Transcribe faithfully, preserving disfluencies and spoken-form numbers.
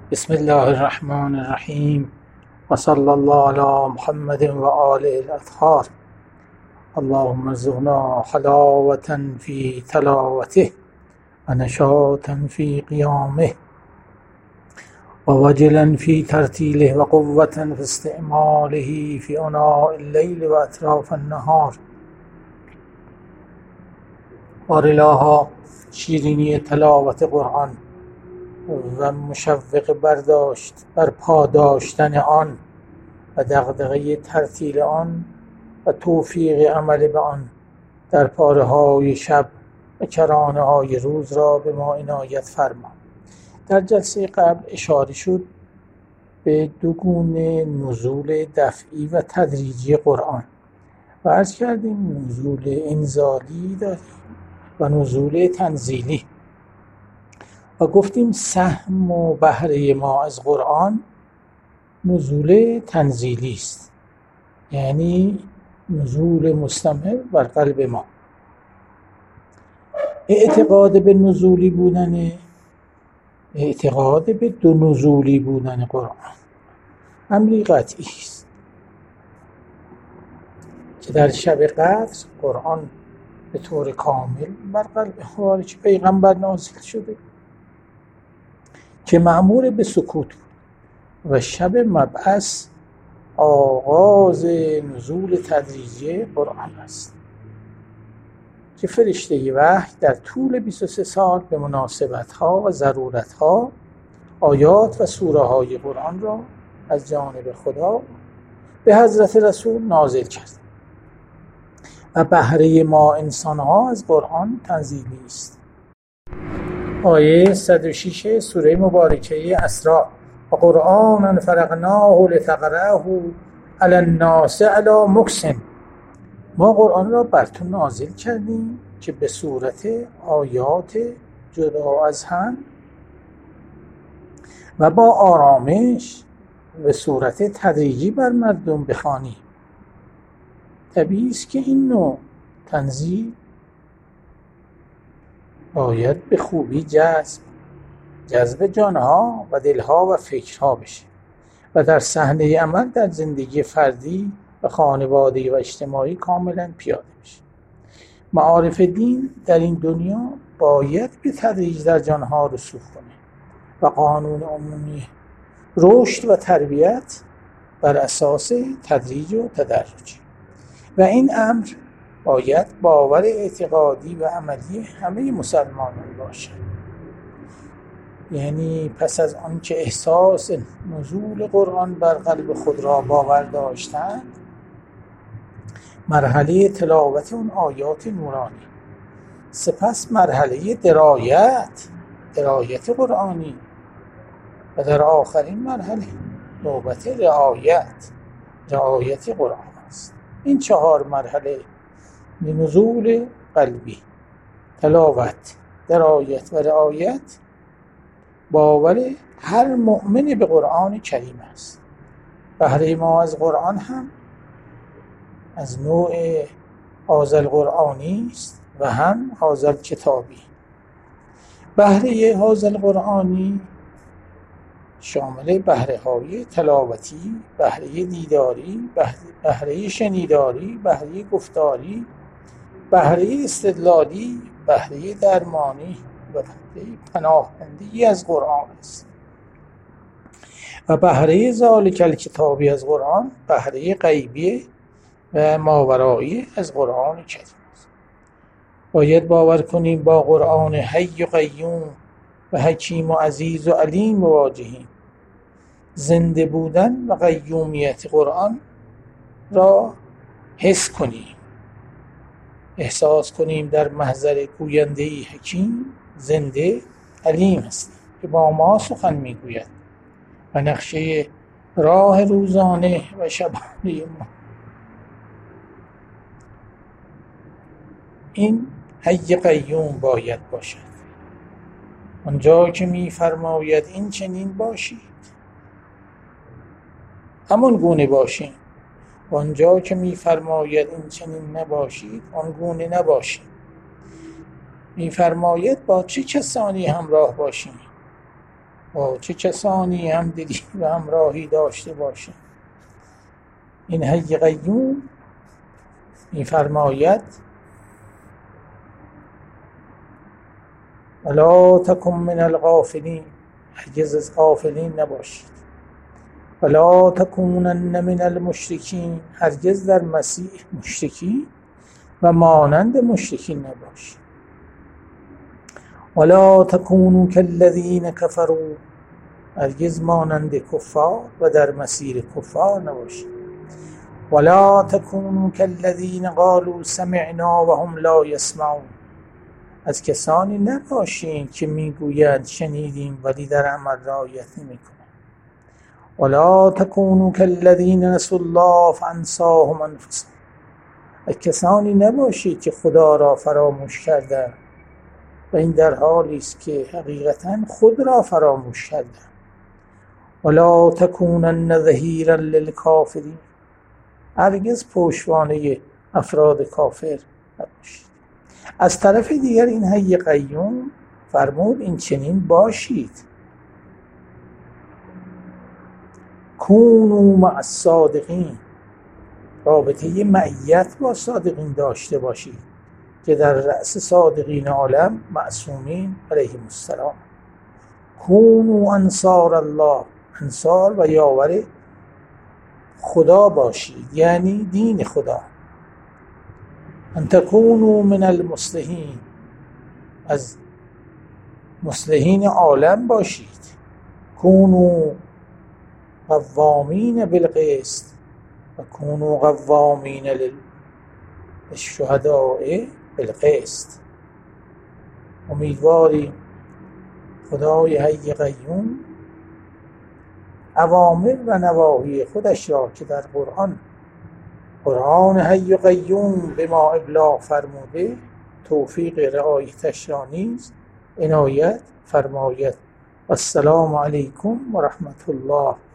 بسم الله الرحمن الرحیم و صلی الله علی محمد و آله الاطهار. اللهم ارزقنا حلاوة فی تلاوته و نشاطا فی قیامه و وجلا فی ترتیله و قوة فی استعماله فی عناء اللیل و اطراف النهار. بارالها شیرینی تلاوت قرآن و مشوق برداشت بر پا داشتن آن و دغدغه ترتیل آن و توفیق عمل به آن در پاره های شب و کرانه های روز را به ما عنایت فرما. در جلسه قبل اشاره شد به دو گونه نزول دفعی و تدریجی قرآن و عرض کردیم نزول انزالی داریم و نزول تنزیلی و گفتیم سهم و بهره ما از قرآن نزول تنزیلی است، یعنی نزول مستمر بر قلب ما. اعتقاد به نزولی بودن اعتقاد به دو نزولی بودن قرآن امری قطعی است که در شب قدر قرآن به طور کامل بر قلب خوارج پیغمبر نازل شده که مأمور به سکوت بود و شب مبعث آغاز نزول تدریجی قرآن است که فرشته وحی در طول بیست و سه سال به مناسبت‌ها و ضرورت‌ها آیات و سوره‌های قرآن را از جانب خدا به حضرت رسول نازل کرد و بهره ما انسان‌ها از قرآن تنزیلی است. آیه صد و شش سوره مبارکه اسراء: و قرآنا فرقناه لتقرأه علی الناس علی مکث. ما قرآن را بر تو نازل کردیم که به صورت آیات جدا از هم و با آرامش به صورت تدریجی بر مردم بخوانی. طبیعی است که این نوع تنزیل باید به خوبی جذب جذب جانها و دلها و فکرها بشه و در صحنه عمل در زندگی فردی و خانوادگی و اجتماعی کاملا پیاده بشه. معارف دین در این دنیا باید به تدریج در جانها رسوخ کنه و قانون عمومی رشد و تربیت بر اساس تدریج و تدرج و این امر باید باور اعتقادی و عملی همه مسلمانان باشد. یعنی پس از آن که احساس نزول قرآن بر قلب خود را باور داشتند، مرحله تلاوت اون آیات نورانی، سپس مرحله درایت درایت قرآنی و در آخرین مرحله نوبت رعایت رعایت قرآن است. این چهار مرحله نزول قلبی، تلاوت، درایت و رعایت باور هر مؤمن به قرآن کریم است. بهره ما از قرآن هم از نوع هذا القرآنی است و هم هذا الکتابی. بهره هذا القرآنی شامل بهره های تلاوتی، بهره دیداری، بهره شنیداری، بهره گفتاری، بهره استدلالی، بهره درمانی و بهره پناهندگی از قرآن است. و بهره ذالک الکتابی از قرآن بهره غیبی و ماورایی از قرآن کریم است. باید باور کنیم با قرآن حی و قیوم و حکیم و عزیز و علیم مواجهیم. زنده بودن و قیومیت قرآن را حس کنیم، احساس کنیم در محضر گوینده‌ای حکیم زنده علیم است که با ما سخن میگوید و نقشه راه روزانه و شبانه ما. این حی قیوم باید باشد. آنجا که می‌فرماید این چنین باشید همون گونه باشید، آنجا که می‌فرماید این چنین نباشید آن گونه نباشید. می‌فرماید با چه کسانی همراه باشید با چه کسانی هم دلی و همراهی داشته باشه. این حی قیوم این فرماید ولا تکن من الغافلین، هرگز از غافلین نباشید. ولا تکونن من المشرکین، هرگز در مسیح مشرکی و مانند مشرکین نباشید. ولا تکونوا کالذین کفروا، هرگز مانند کفار و در مسیر کفار نباشید. ولا تکونوا کالذین قالوا سمعنا وهم لا یسمعون، از کسانی نباشین که میگویند شنیدیم ولی در عمل رعایت نمیکنند. ولا تکونوا کالذین نسوا الله فانساهم انفسهم، از کسانی نباشید که خدا را فراموش کردند و این در حالی است که حقیقتا خود را فراموش کردند. ولا تکونن ظهیرا للکافرین، هرگز پشتوانه افراد کافر نباشید. از طرف دیگر این حی قیوم فرمود این چنین باشید. کونوا مع الصادقین، رابطه معیت با صادقین داشته باشید که در رأس صادقین عالم معصومین علیهم السلام. کونوا انصار الله، انصار و یاور خدا باشید، یعنی دین خدا. ان تکونوا من المصلحین، از مصلحین عالم باشید. کونوا قوامین بالقسط و کونوا قوامین للشهداء بالقسط. امیدواریم خدای حی قیوم اوامر و نواهی خودش را که در قرآن قرآن حی قیوم به ما ابلاغ فرموده توفیق رعایتش را نیز عنایت فرماید. و السلام علیکم و رحمت الله